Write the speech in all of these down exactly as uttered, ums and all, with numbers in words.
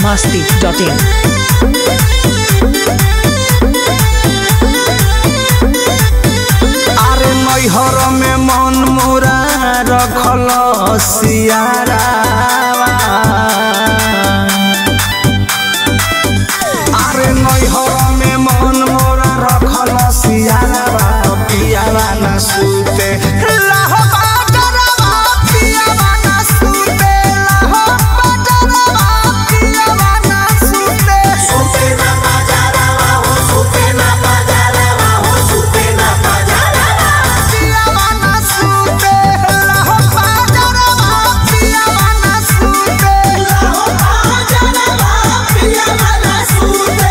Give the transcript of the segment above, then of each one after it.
masti dot in. अरे मैहर में मन मोरा रखल सियारावा। अरे मैहर में मन मोरा रखल सियारावा। पियावा न सूते लाहो बाजरवा, पियावा न सूते लाहो बाजरवा, पियावा न सूते सूते न बाजरवा हो, सूते न बाजरवा हो, सूते न बाजरवा, पियावा न सूते लाहो बाजरवा, पियावा न सूते लाहो बाजरवा, पियावा न सूते।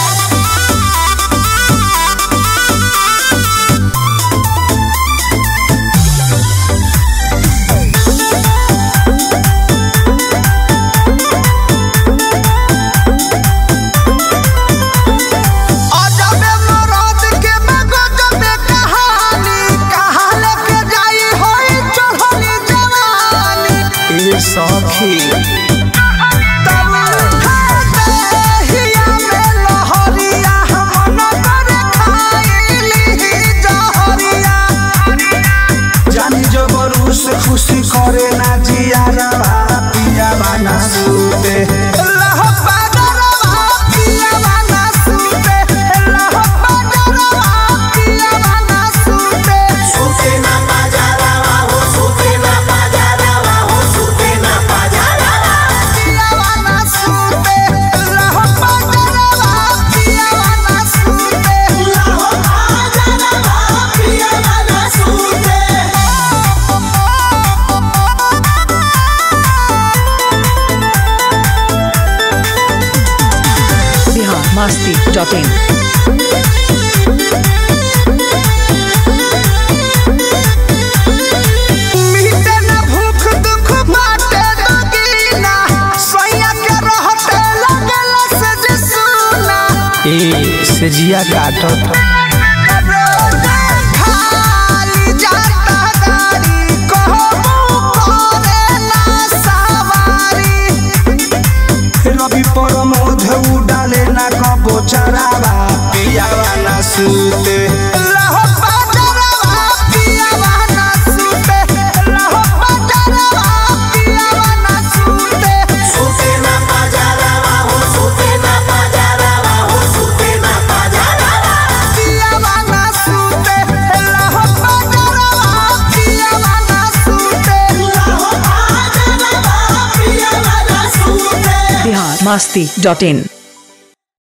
सखी जानी जो बरू से खुशी करे ना जिया रवा। पियावा ना सूते लहो बाजरवा, पियावा ना सूते लहो बाजरवा, पियावा ना सूते सूते ना बाजरवा हो, सूते ना बाजरवा हो, सूते ना बाजरवा, पियावा ना सूते लहो बाजरवा, पियावा ना सूते लहो बाजरवा, पियावा ना सूते। Bihar masti dot in. मीटे न भूख दुख बाटे दगीना, सैया के रहते लगल से जे सुना। ए से जिया काटत खाली जाता गाड़ी कहबू करे ना सवारी। रवि प्रमोद उडाले ना कबो चरावा। पियावा ना सूते लहो बाजरवा, पियावा ना सूते लहो बाजरवा, पियावा ना सूते सूते ना बाजरवा हो, सूते ना बाजरवा हो, सूते ना बाजरवा, पियावा ना सूते लहो बाजरवा, पियावा ना सूते लहो बाजरवा, पियावा ना सूते। Bihar masti dot in.